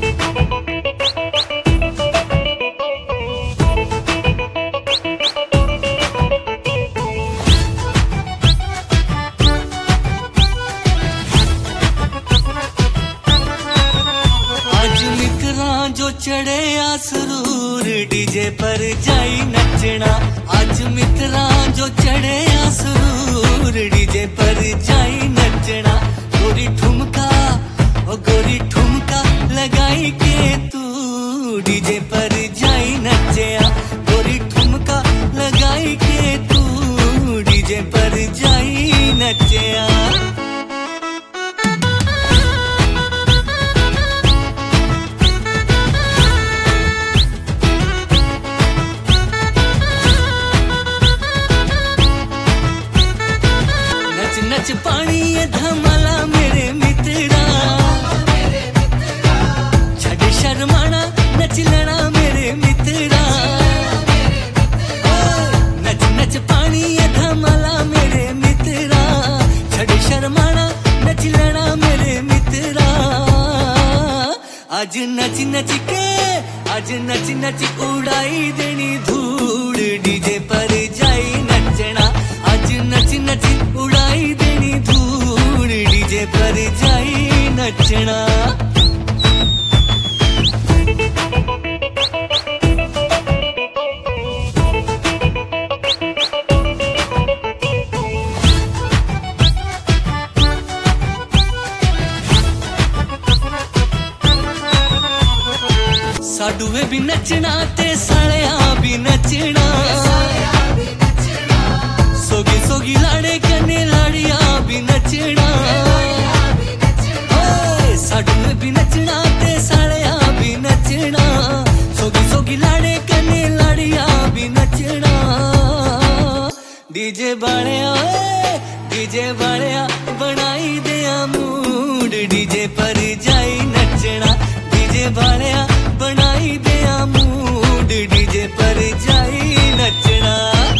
जो चढ़े आसरूर डीजे पर जाई नचना। आज मित्रा जो चढ़े आसरूर डीजे पर जाई नचना। गोरी ठुमका ओ गोरी ठुमका लगाई के तू डीजे पर जाई नचया। गोरी ठुमका लगाई के तू डीजे पर जाई नचया। नच पानी ये धमाला मेरे मित्रा, छड़ शर्माना नच लेना मेरे मित्रा। नच नच पानी ये धमाला मेरे मित्रा, छड़ शर्माना नच लेना मेरे मित्रा। आज नच नच के आज नच नच उड़ाई देनी धूड़ डीजे पर जाई नचना। आज नच नच उड़ाई देनी धूड़ डीजे पर जाई नचना। साडूए भी नचना ते सालिया भी नचना। सोगी सोगी लाड़े कने लाड़िया भी नचना। साडूए भी नचना ते सालिया भी नचना। सोगी सोगी लाड़े कने लाड़िया भी नचना। डीजे बाड़िया बनाई दिया मूड डीजे पर जाई नचना। डीजे बाड़िया बनाई दिया मूड डीजे पर जाई नचना।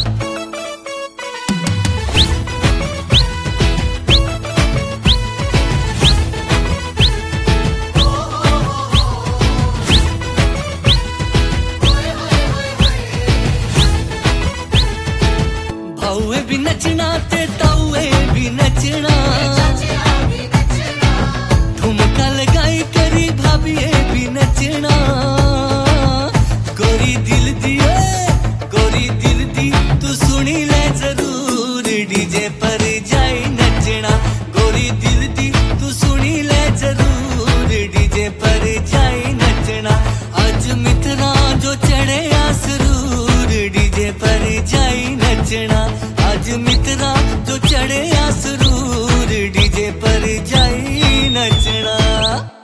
भाऊए भी नचना ते ताऊए भी नचना। ठुमका लगाई करी भाभीए भी नचना। गोरी दिल दी तू सुनी ले जरूर डीजे पर जाई नचना। गोरी दिल दी तू सुनी ले जरूर डीजे पर जाई नचना। आज मित्रा जो चढ़े आसरूर डीजे पर जाई नचना। आज मित्रा जो चढ़े आसरूर डीजे पर जाई नचना।